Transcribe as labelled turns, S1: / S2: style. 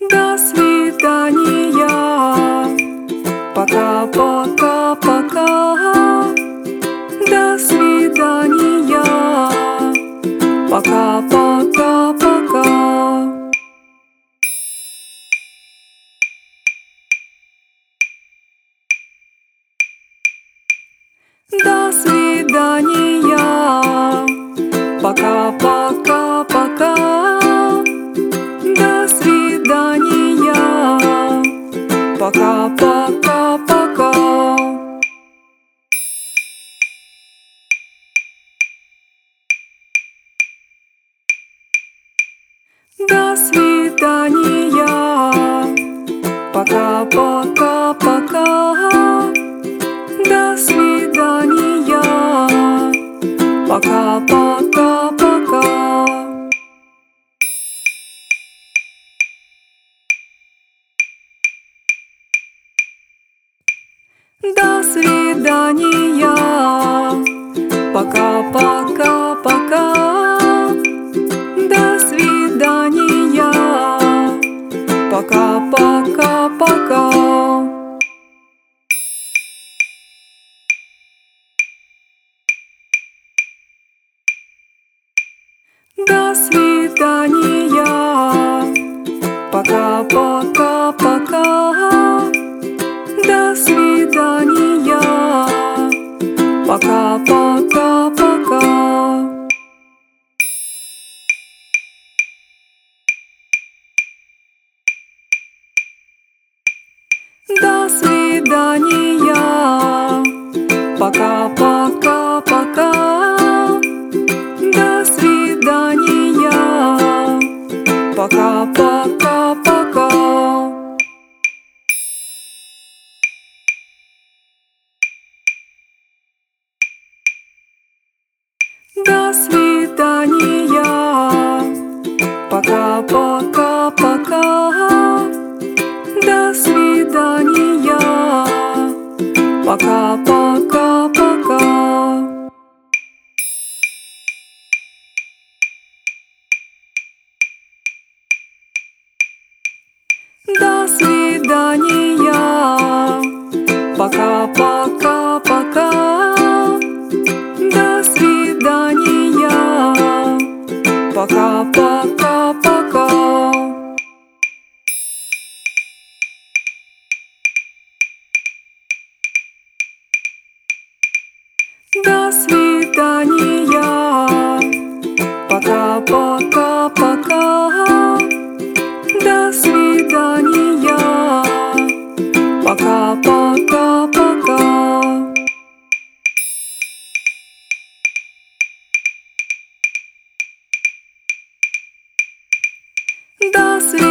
S1: До свидания. Пока-пока-пока. До свидания. Пока-пока-пока. До свидания. Пока-пока-пока. До свидания. Пока-пока-пока. До свидания. Пока-пока-пока. До свидания. Пока-пока-пока. До свидания. Пока-пока-пока. До свидания. Пока-пока-пока. До свидания. Пока-пока-пока. До свидания. Пока-пока-пока. До свидания. Пока-пока-пока. До свидания. Пока-пока-пока. До свидания. Пока-пока-пока. До свидания. Пока-пока-пока. До свидания. Пока-пока-пока. До свидания. Пока-пока-пока. До свидания. Пока-пока-пока. До свидания. Пока-пока-пока. До свидания.